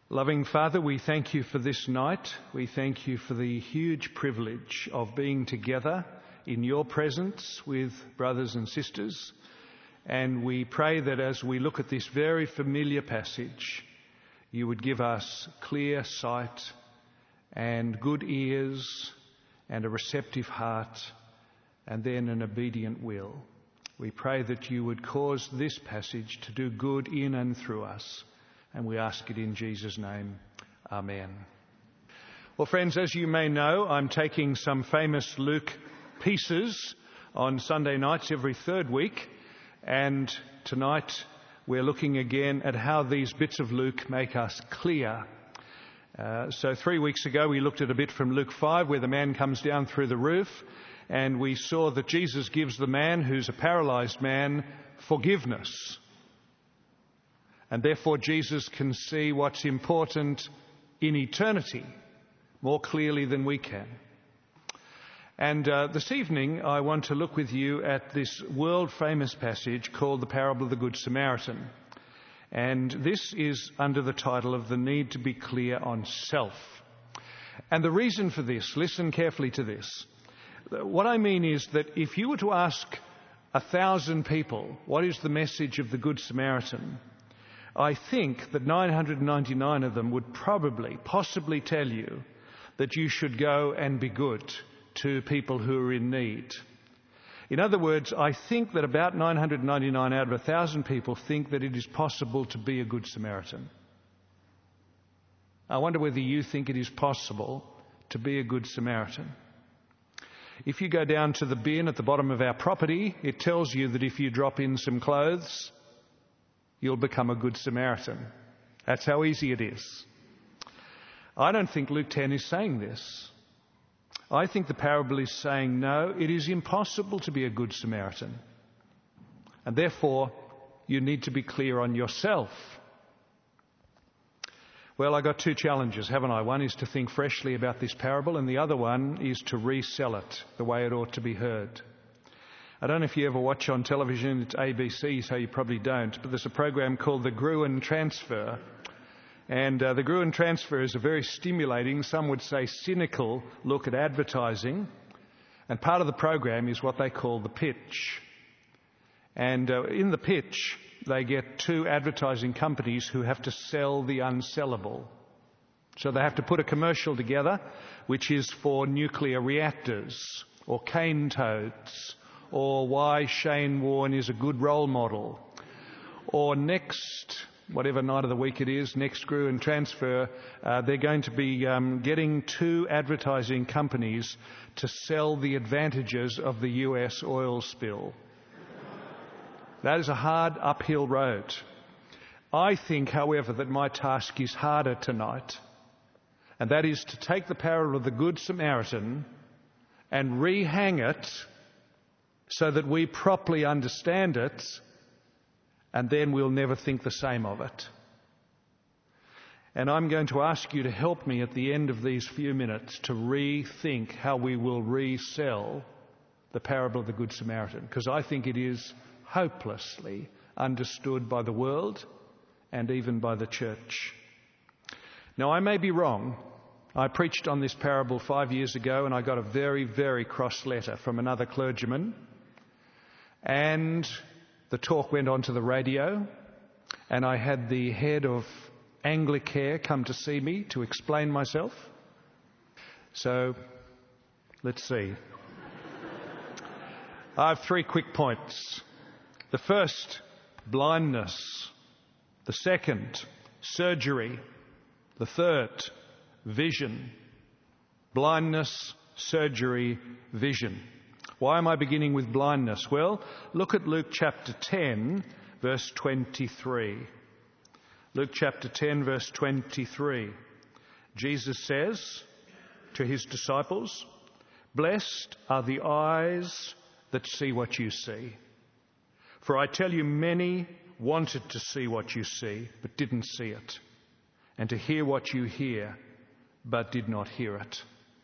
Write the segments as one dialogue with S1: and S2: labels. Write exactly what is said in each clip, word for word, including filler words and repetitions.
S1: Loving Father, we thank you for this night. We thank you for the huge privilege of being together in your presence with brothers and sisters. And we pray that as we look at this very familiar passage, you would give us clear sight and good ears and a receptive heart and then an obedient will. We pray that you would cause this passage to do good in and through us. And we ask it in Jesus' name. Amen. Well, friends, as you may know, I'm taking some famous Luke pieces on Sunday nights every third week. And tonight we're looking again at how these bits of Luke make us clear. Uh, so three weeks ago we looked at a bit from Luke five where the man comes down through the roof. And we saw that Jesus gives the man who's a paralysed man forgiveness. And therefore Jesus can see what's important in eternity more clearly than we can. And uh, this evening I want to look with you at this world-famous passage called the Parable of the Good Samaritan. And this is under the title of the need to be clear on self. And the reason for this, listen carefully to this. What I mean is that if you were to ask a thousand people, what is the message of the Good Samaritan? I think that nine hundred ninety-nine of them would probably, possibly tell you that you should go and be good to people who are in need. In other words, I think that about nine hundred ninety-nine out of one thousand people think that it is possible to be a good Samaritan. I wonder whether you think it is possible to be a good Samaritan. If you go down to the bin at the bottom of our property, it tells you that if you drop in some clothes, you'll become a good Samaritan. That's how easy it is. I don't think Luke ten is saying this. I think the parable is saying, no, it is impossible to be a good Samaritan. And therefore, you need to be clear on yourself. Well, I got two challenges, haven't I? One is to think freshly about this parable, and the other one is to resell it the way it ought to be heard. I don't know if you ever watch on television, it's A B C, so you probably don't, but there's a program called The Gruen Transfer. And uh, The Gruen Transfer is a very stimulating, some would say cynical, look at advertising. And part of the program is what they call the pitch. And uh, in the pitch, they get two advertising companies who have to sell the unsellable. So they have to put a commercial together, which is for nuclear reactors, or cane toads, or why Shane Warne is a good role model, or next, whatever night of the week it is, next Gruen Transfer, uh, they're going to be um, getting two advertising companies to sell the advantages of the U S oil spill. That is a hard uphill road. I think, however, that my task is harder tonight, and that is to take the parable of the Good Samaritan and rehang it so that we properly understand it, and then we'll never think the same of it. And I'm going to ask you to help me at the end of these few minutes to rethink how we will resell the parable of the Good Samaritan, because I think it is hopelessly understood by the world and even by the church. Now, I may be wrong. I preached on this parable five years ago and I got a very, very cross letter from another clergyman. And the talk went on to the radio, and I had the head of Anglicare come to see me to explain myself. So, let's see. I have three quick points. The first, blindness. The second, surgery. The third, vision. Blindness, surgery, vision. Why am I beginning with blindness? Well, look at Luke chapter ten, verse twenty-three. Luke chapter ten, verse twenty-three. Jesus says to his disciples, "Blessed are the eyes that see what you see. For I tell you, many wanted to see what you see, but didn't see it, and to hear what you hear, but did not hear it."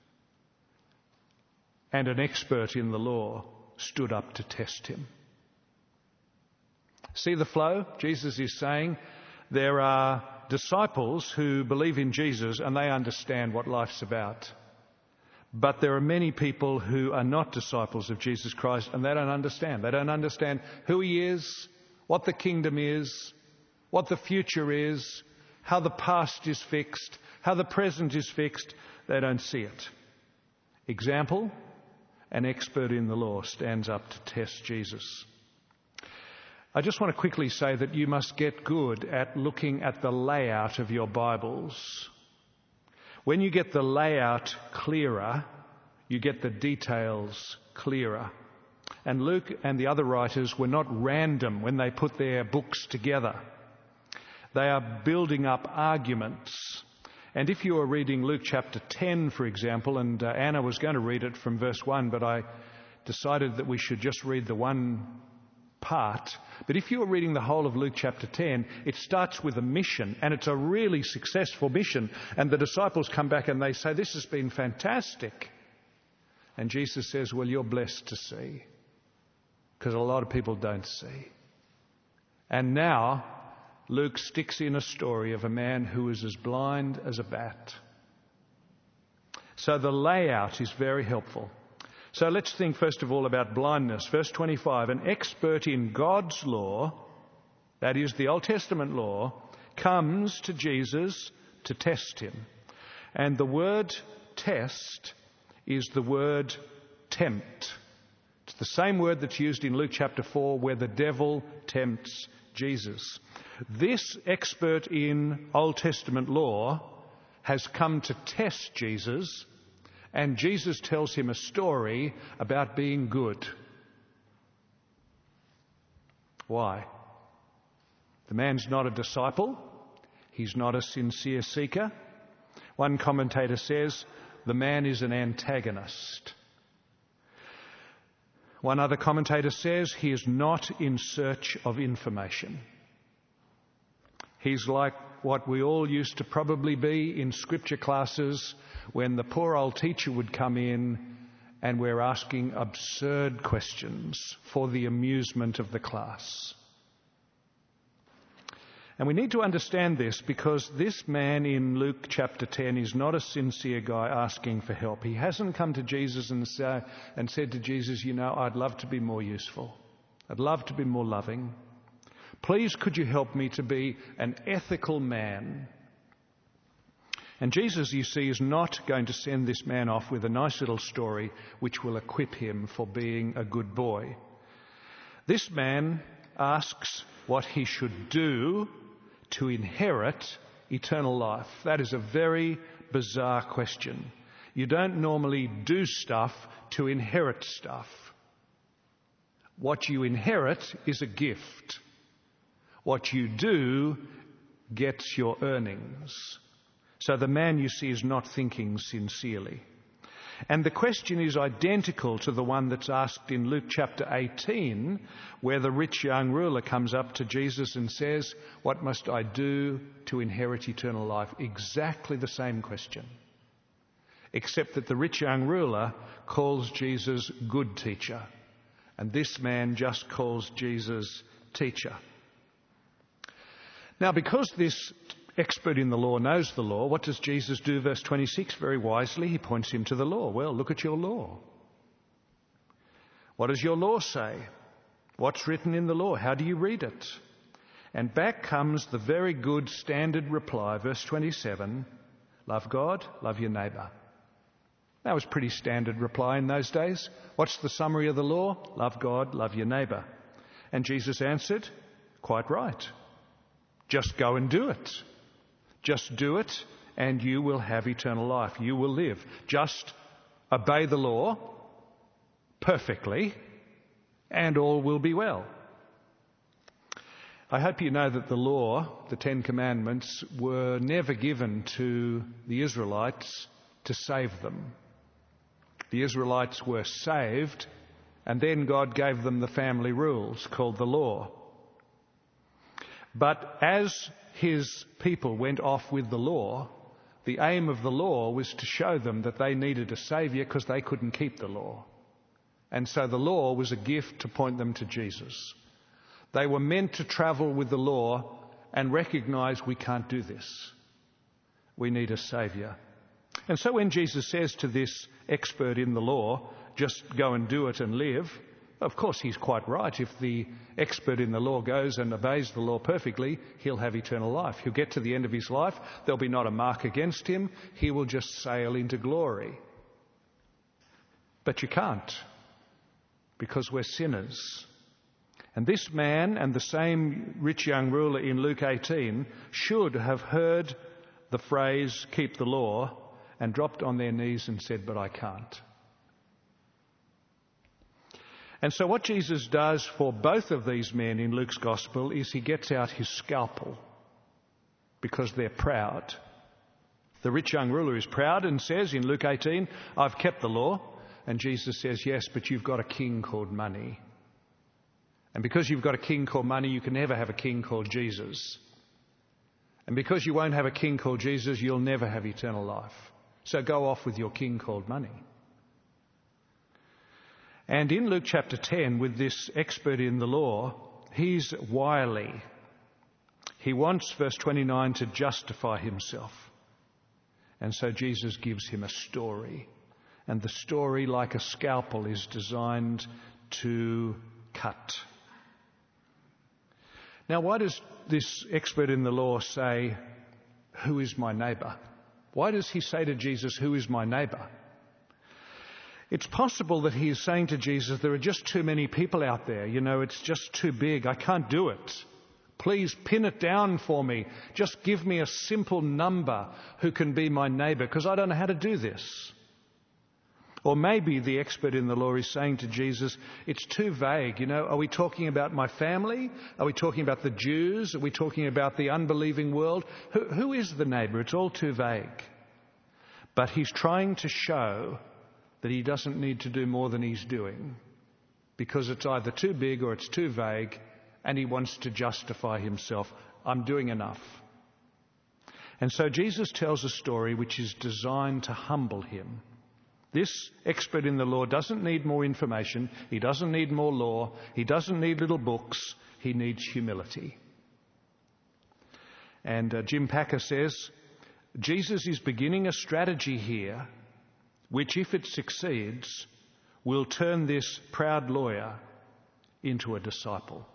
S1: And an expert in the law stood up to test him. See the flow? Jesus is saying there are disciples who believe in Jesus and they understand what life's about. But there are many people who are not disciples of Jesus Christ and they don't understand. They don't understand who he is, what the kingdom is, what the future is, how the past is fixed, how the present is fixed. They don't see it. Example, an expert in the law stands up to test Jesus. I just want to quickly say that you must get good at looking at the layout of your Bibles. When you get the layout clearer, you get the details clearer. And Luke and the other writers were not random when they put their books together. They are building up arguments. And if you are reading Luke chapter ten, for example, and uh, Anna was going to read it from verse one, but I decided that we should just read the one part. But if you are reading the whole of Luke chapter ten, it starts with a mission, and it's a really successful mission. And the disciples come back and they say, this has been fantastic. And Jesus says, well, you're blessed to see, because a lot of people don't see. And now Luke sticks in a story of a man who is as blind as a bat. So the layout is very helpful. So let's think first of all about blindness. Verse twenty-five, an expert in God's law, that is the Old Testament law, comes to Jesus to test him. And the word test is the word tempt. It's the same word that's used in Luke chapter four where the devil tempts Jesus. This expert in Old Testament law has come to test Jesus, and Jesus tells him a story about being good. Why? The man's not a disciple. He's not a sincere seeker. One commentator says the man is an antagonist. One other commentator says he is not in search of information. He's like what we all used to probably be in scripture classes when the poor old teacher would come in and we're asking absurd questions for the amusement of the class. And we need to understand this because this man in Luke chapter ten is not a sincere guy asking for help. He hasn't come to Jesus and, say, and said to Jesus, you know, I'd love to be more useful. I'd love to be more loving. Please, could you help me to be an ethical man? And Jesus, you see, is not going to send this man off with a nice little story which will equip him for being a good boy. This man asks what he should do to inherit eternal life. That is a very bizarre question. You don't normally do stuff to inherit stuff. What you inherit is a gift. What you do gets your earnings. So the man, you see, is not thinking sincerely. And the question is identical to the one that's asked in Luke chapter eighteen, where the rich young ruler comes up to Jesus and says, what must I do to inherit eternal life? Exactly the same question, except that the rich young ruler calls Jesus good teacher, and this man just calls Jesus teacher. Now, because this expert in the law knows the law, what does Jesus do? Verse twenty-six, very wisely, he points him to the law. Well, look at your law. What does your law say? What's written in the law? How do you read it? And back comes the very good standard reply, verse twenty-seven, love God, love your neighbour. That was pretty standard reply in those days. What's the summary of the law? Love God, love your neighbour. And Jesus answered, quite right. Just go and do it. Just do it and you will have eternal life. You will live. Just obey the law perfectly and all will be well. I hope you know that the law, the Ten Commandments, were never given to the Israelites to save them. The Israelites were saved and then God gave them the family rules called the law. But as his people went off with the law, the aim of the law was to show them that they needed a saviour because they couldn't keep the law. And so the law was a gift to point them to Jesus. They were meant to travel with the law and recognise we can't do this. We need a saviour. And so when Jesus says to this expert in the law, just go and do it and live, of course he's quite right. If the expert in the law goes and obeys the law perfectly, he'll have eternal life. He'll get to the end of his life. There'll be not a mark against him. He will just sail into glory. But you can't, because we're sinners. And this man and the same rich young ruler in Luke eighteen should have heard the phrase, keep the law, and dropped on their knees and said, but I can't. And so what Jesus does for both of these men in Luke's gospel is he gets out his scalpel because they're proud. The rich young ruler is proud and says in Luke eighteen, I've kept the law. And Jesus says, yes, but you've got a king called money. And because you've got a king called money, you can never have a king called Jesus. And because you won't have a king called Jesus, you'll never have eternal life. So go off with your king called money. And in Luke chapter ten, with this expert in the law, he's wily. He wants, verse twenty-nine, to justify himself. And so Jesus gives him a story. And the story, like a scalpel, is designed to cut. Now, why does this expert in the law say, who is my neighbour? Why does he say to Jesus, who is my neighbour? It's possible that he is saying to Jesus, there are just too many people out there. You know, it's just too big. I can't do it. Please pin it down for me. Just give me a simple number who can be my neighbour, because I don't know how to do this. Or maybe the expert in the law is saying to Jesus, it's too vague. You know, are we talking about my family? Are we talking about the Jews? Are we talking about the unbelieving world? Who, who is the neighbour? It's all too vague. But he's trying to show that he doesn't need to do more than he's doing, because it's either too big or it's too vague, and he wants to justify himself. I'm doing enough. And so Jesus tells a story which is designed to humble him. This expert in the law doesn't need more information. He doesn't need more law. He doesn't need little books. He needs humility. And uh, Jim Packer says, Jesus is beginning a strategy here which, if it succeeds, will turn this proud lawyer into a disciple.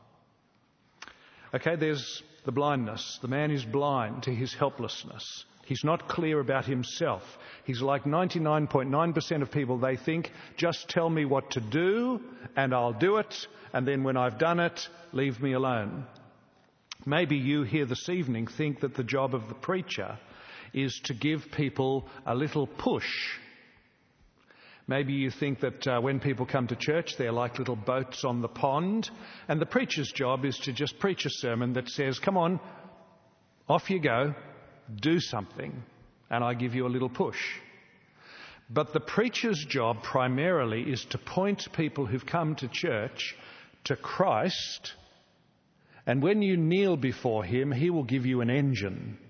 S1: Okay, there's the blindness. The man is blind to his helplessness. He's not clear about himself. He's like ninety-nine point nine percent of people. They think, just tell me what to do and I'll do it. And then when I've done it, leave me alone. Maybe you here this evening think that the job of the preacher is to give people a little push. Maybe you think that uh, when people come to church, they're like little boats on the pond. And the preacher's job is to just preach a sermon that says, come on, off you go. Do something, and I give you a little push. But the preacher's job primarily is to point people who've come to church to Christ, and when you kneel before him, he will give you an engine,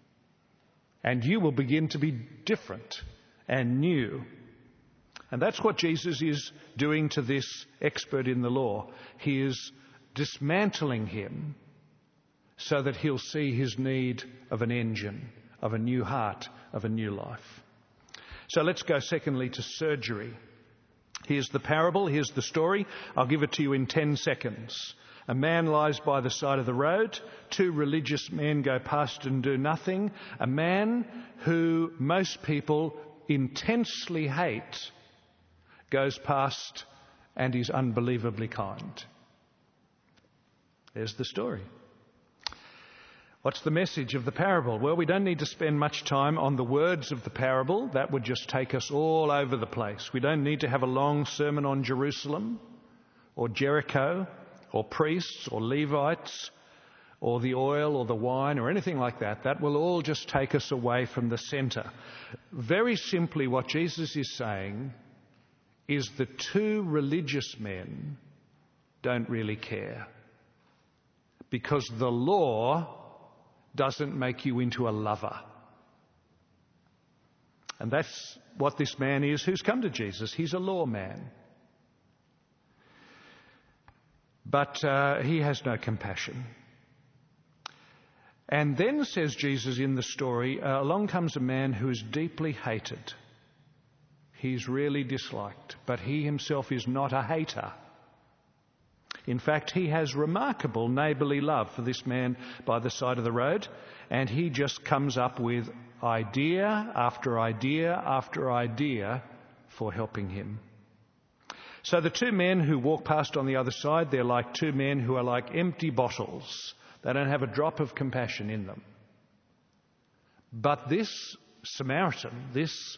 S1: and you will begin to be different and new. And that's what Jesus is doing to this expert in the law. He is dismantling him so that he'll see his need of an engine, of a new heart, of a new life. So let's go secondly to surgery. Here's the parable, here's the story. I'll give it to you in ten seconds. A man lies by the side of the road. Two religious men go past and do nothing. A man who most people intensely hate goes past and is unbelievably kind. There's the story. What's the message of the parable? Well, we don't need to spend much time on the words of the parable. That would just take us all over the place. We don't need to have a long sermon on Jerusalem or Jericho or priests or Levites or the oil or the wine or anything like that. That will all just take us away from the centre. Very simply, what Jesus is saying is the two religious men don't really care, because the law doesn't make you into a lover. And that's what this man is who's come to Jesus. He's a lawman. But uh, he has no compassion. And then, says Jesus in the story, uh, along comes a man who is deeply hated. He's really disliked, but he himself is not a hater. In fact, he has remarkable neighbourly love for this man by the side of the road, and he just comes up with idea after idea after idea for helping him. So the two men who walk past on the other side, they're like two men who are like empty bottles. They don't have a drop of compassion in them. But this Samaritan, this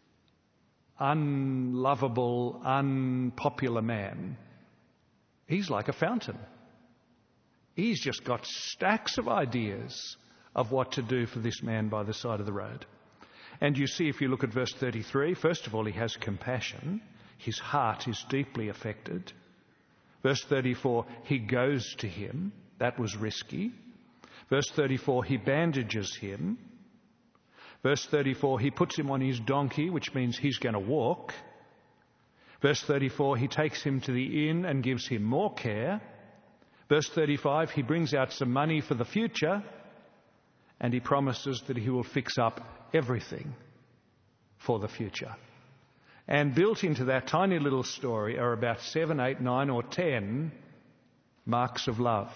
S1: unlovable, unpopular man, he's like a fountain. He's just got stacks of ideas of what to do for this man by the side of the road. And you see, if you look at verse thirty-three, first of all, he has compassion. His heart is deeply affected. Verse thirty-four, he goes to him. That was risky. Verse thirty-four, he bandages him. Verse thirty-four, he puts him on his donkey, which means he's going to walk. Verse thirty-four, he takes him to the inn and gives him more care. Verse thirty-five, he brings out some money for the future, and he promises that he will fix up everything for the future. And built into that tiny little story are about seven, eight, nine or ten marks of love.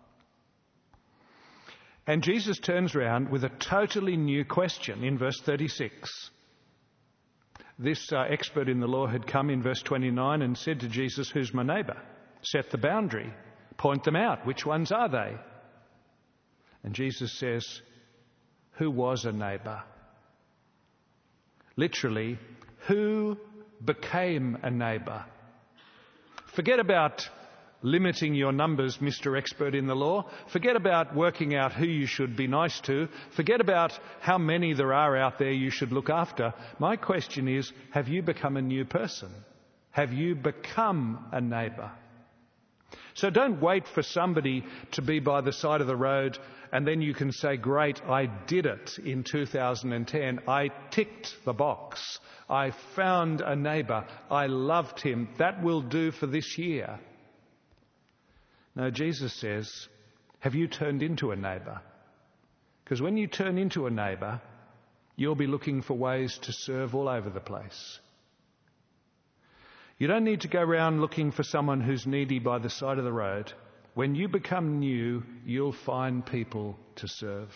S1: And Jesus turns around with a totally new question in verse thirty-six. This uh, expert in the law had come in verse twenty-nine and said to Jesus, "Who's my neighbour? Set the boundary. Point them out. Which ones are they?" And Jesus says, "Who was a neighbour?" Literally, who became a neighbour? Forget about limiting your numbers, Mister Expert in the law. Forget about working out who you should be nice to. Forget about how many there are out there you should look after. My question is, have you become a new person? Have you become a neighbour? So don't wait for somebody to be by the side of the road and then you can say, "Great, I did it in two thousand ten. I ticked the box. I found a neighbour. I loved him. That will do for this year." No, Jesus says, have you turned into a neighbour? Because when you turn into a neighbour, you'll be looking for ways to serve all over the place. You don't need to go around looking for someone who's needy by the side of the road. When you become new, you'll find people to serve.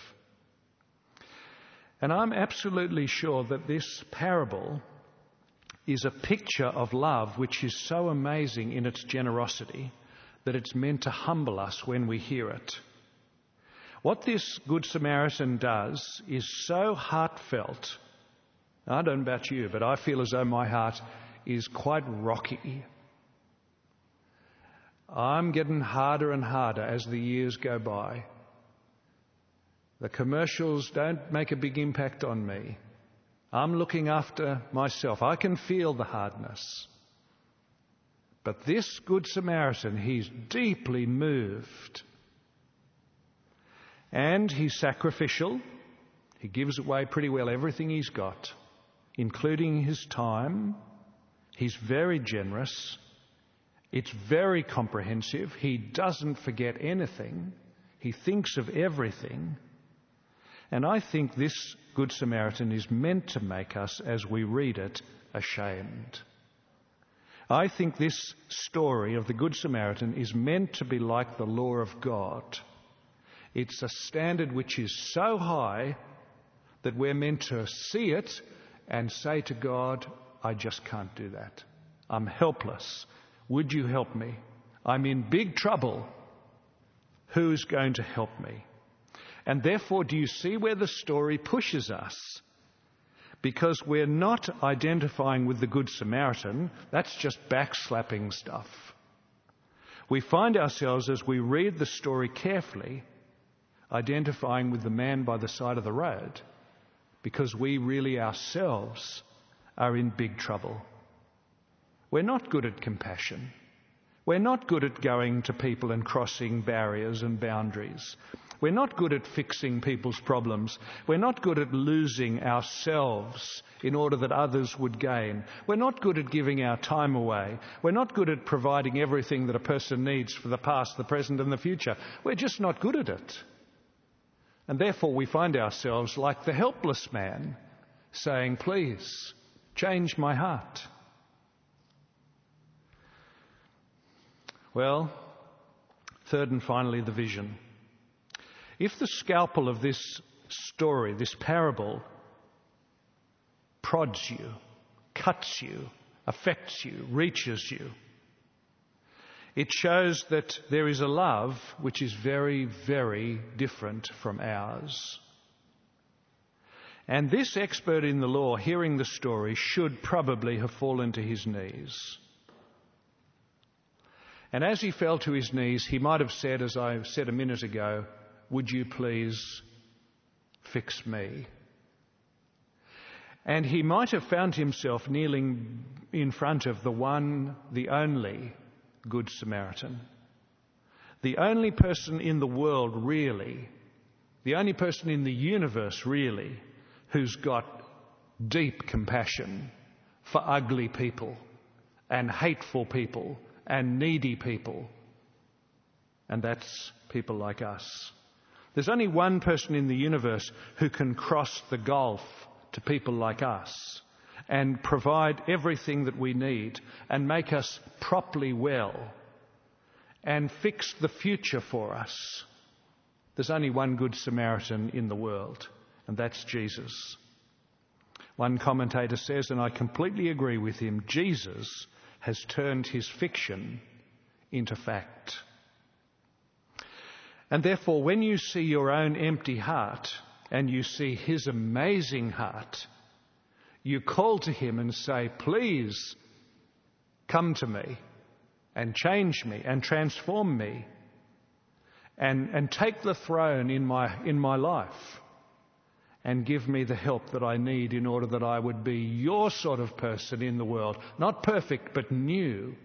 S1: And I'm absolutely sure that this parable is a picture of love which is so amazing in its generosity that it's meant to humble us when we hear it. What this Good Samaritan does is so heartfelt. I don't know about you, but I feel as though my heart is quite rocky. I'm getting harder and harder as the years go by. The commercials don't make a big impact on me. I'm looking after myself. I can feel the hardness. But this Good Samaritan, he's deeply moved. And he's sacrificial. He gives away pretty well everything he's got, including his time. He's very generous. It's very comprehensive. He doesn't forget anything. He thinks of everything. And I think this Good Samaritan is meant to make us, as we read it, ashamed. I think this story of the Good Samaritan is meant to be like the law of God. It's a standard which is so high that we're meant to see it and say to God, "I just can't do that. I'm helpless. Would you help me? I'm in big trouble. Who's going to help me?" And therefore, do you see where the story pushes us? Because we're not identifying with the Good Samaritan. That's just backslapping stuff. We find ourselves, as we read the story carefully, identifying with the man by the side of the road, because we really ourselves are in big trouble. We're not good at compassion. We're not good at going to people and crossing barriers and boundaries. We're not good at fixing people's problems. We're not good at losing ourselves in order that others would gain. We're not good at giving our time away. We're not good at providing everything that a person needs for the past, the present and the future. We're just not good at it. And therefore we find ourselves like the helpless man, saying, please, change my heart. Well, third and finally, the vision. If the scalpel of this story, this parable, prods you, cuts you, affects you, reaches you, it shows that there is a love which is very, very different from ours. And this expert in the law, hearing the story, should probably have fallen to his knees. And as he fell to his knees, he might have said, as I said a minute ago, would you please fix me? And he might have found himself kneeling in front of the one, the only Good Samaritan. The only person in the world, really, the only person in the universe, really, who's got deep compassion for ugly people and hateful people and needy people. And that's people like us. There's only one person in the universe who can cross the gulf to people like us and provide everything that we need and make us properly well and fix the future for us. There's only one Good Samaritan in the world, and that's Jesus. One commentator says, and I completely agree with him, Jesus has turned his fiction into fact. And therefore, when you see your own empty heart and you see his amazing heart, you call to him and say, please come to me and change me and transform me and, and take the throne in my, in my life and give me the help that I need in order that I would be your sort of person in the world. Not perfect, but new.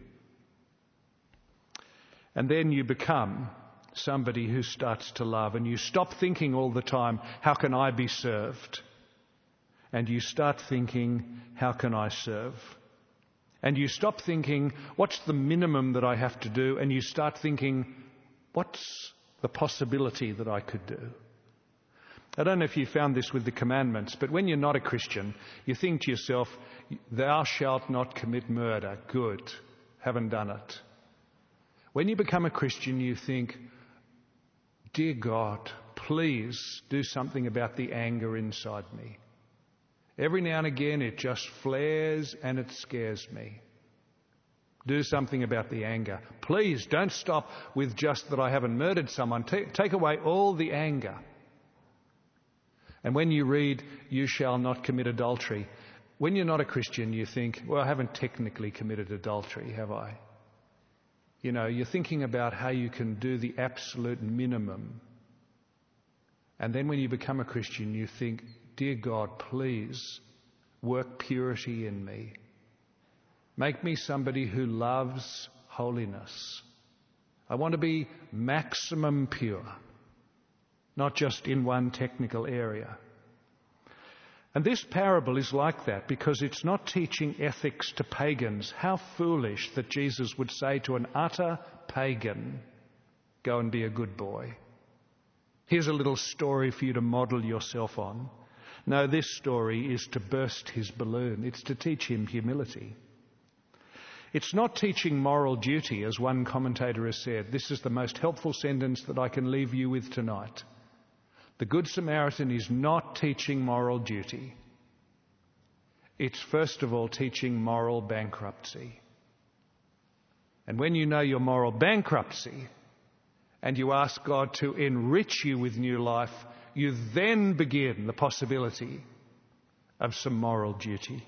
S1: And then you become somebody who starts to love, and you stop thinking all the time, how can I be served? And you start thinking, how can I serve? And you stop thinking, what's the minimum that I have to do? And you start thinking, what's the possibility that I could do? I don't know if you found this with the commandments, but when you're not a Christian, you think to yourself, thou shalt not commit murder. Good. Haven't done it. When you become a Christian, you think, dear God, please do something about the anger inside me. Every now and again it just flares and it scares me. Do something about the anger. Please don't stop with just that I haven't murdered someone. Take, take away all the anger. And when you read, you shall not commit adultery, when you're not a Christian, you think, well, I haven't technically committed adultery, have I? You know, you're thinking about how you can do the absolute minimum. And then when you become a Christian, you think, dear God, please work purity in me. Make me somebody who loves holiness. I want to be maximum pure, not just in one technical area. And this parable is like that because it's not teaching ethics to pagans. How foolish that Jesus would say to an utter pagan, go and be a good boy. Here's a little story for you to model yourself on. No, this story is to burst his balloon. It's to teach him humility. It's not teaching moral duty, as one commentator has said. This is the most helpful sentence that I can leave you with tonight. The Good Samaritan is not teaching moral duty. It's first of all teaching moral bankruptcy. And when you know your moral bankruptcy and you ask God to enrich you with new life, you then begin the possibility of some moral duty.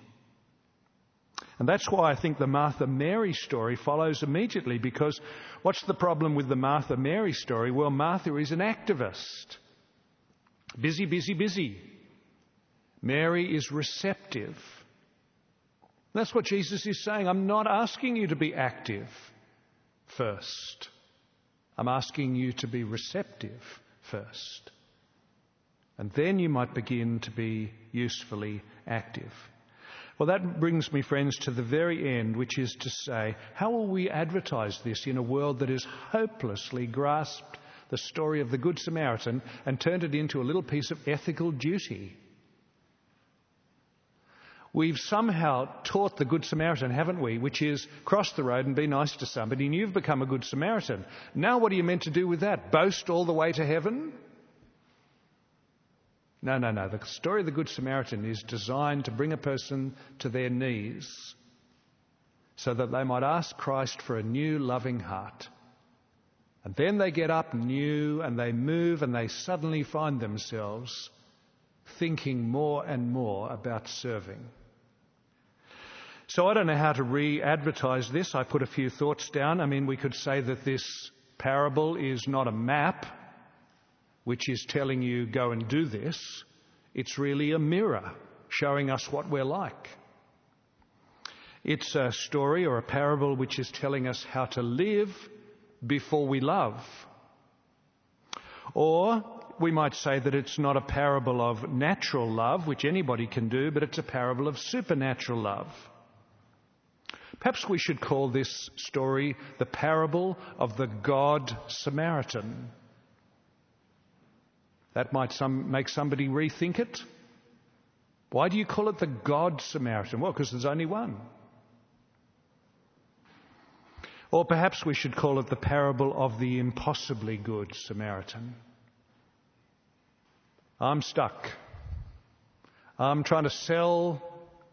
S1: And that's why I think the Martha-Mary story follows immediately, because what's the problem with the Martha-Mary story? Well, Martha is an activist. Busy, busy, busy. Mary is receptive. That's what Jesus is saying. I'm not asking you to be active first. I'm asking you to be receptive first. And then you might begin to be usefully active. Well, that brings me, friends, to the very end, which is to say, how will we advertise this in a world that is hopelessly grasped the story of the Good Samaritan and turned it into a little piece of ethical duty. We've somehow taught the Good Samaritan, haven't we, which is cross the road and be nice to somebody, and you've become a Good Samaritan. Now what are you meant to do with that? Boast all the way to heaven? No, no, no. The story of the Good Samaritan is designed to bring a person to their knees so that they might ask Christ for a new loving heart. And then they get up new and they move and they suddenly find themselves thinking more and more about serving. So I don't know how to re-advertise this. I put a few thoughts down. I mean, we could say that this parable is not a map which is telling you go and do this. It's really a mirror showing us what we're like. It's a story or a parable which is telling us how to live before we love. Or we might say that it's not a parable of natural love, which anybody can do, but it's a parable of supernatural love. Perhaps we should call this story the parable of the God Samaritan. That might some, make somebody rethink it. Why do you call it the God Samaritan? Well, because there's only one. Or perhaps we should call it the parable of the impossibly good Samaritan. I'm stuck. I'm trying to sell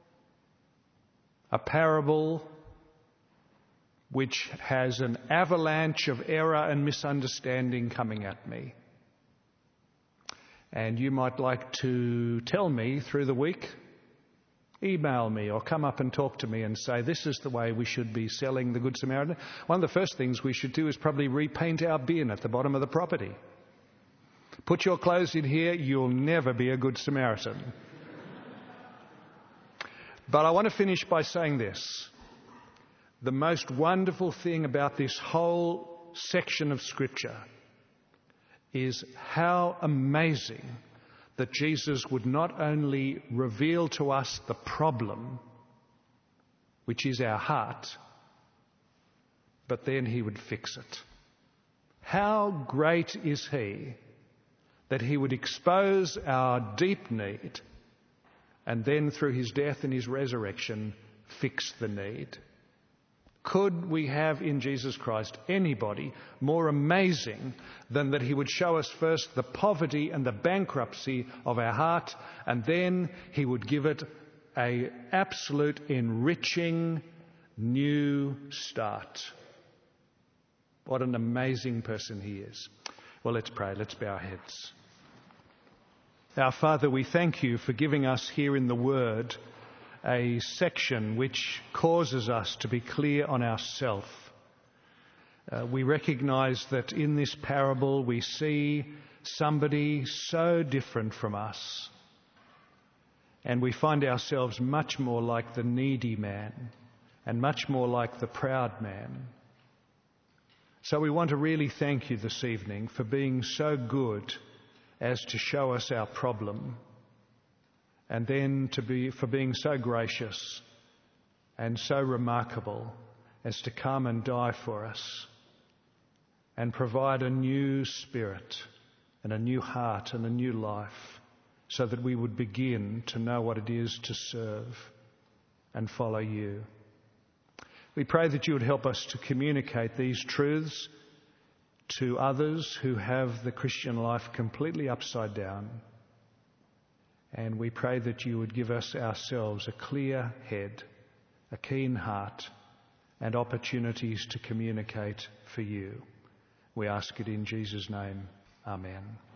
S1: a parable which has an avalanche of error and misunderstanding coming at me. And you might like to tell me through the week, email me or come up and talk to me and say, this is the way we should be selling the Good Samaritan. One of the first things we should do is probably repaint our bin at the bottom of the property. Put your clothes in here, you'll never be a Good Samaritan. But I want to finish by saying this. The most wonderful thing about this whole section of Scripture is how amazing that Jesus would not only reveal to us the problem, which is our heart, but then he would fix it. How great is he that he would expose our deep need and then through his death and his resurrection fix the need. Could we have in Jesus Christ anybody more amazing than that he would show us first the poverty and the bankruptcy of our heart, and then he would give it an absolute enriching new start. What an amazing person he is. Well, let's pray. Let's bow our heads. Our Father, we thank you for giving us here in the Word a section which causes us to be clear on ourself. Uh, we recognise that in this parable we see somebody so different from us, and we find ourselves much more like the needy man and much more like the proud man. So we want to really thank you this evening for being so good as to show us our problem, and then to be for being so gracious and so remarkable as to come and die for us and provide a new spirit and a new heart and a new life so that we would begin to know what it is to serve and follow you. We pray that you would help us to communicate these truths to others who have the Christian life completely upside down. And we pray that you would give us ourselves a clear head, a keen heart, and opportunities to communicate for you. We ask it in Jesus' name. Amen.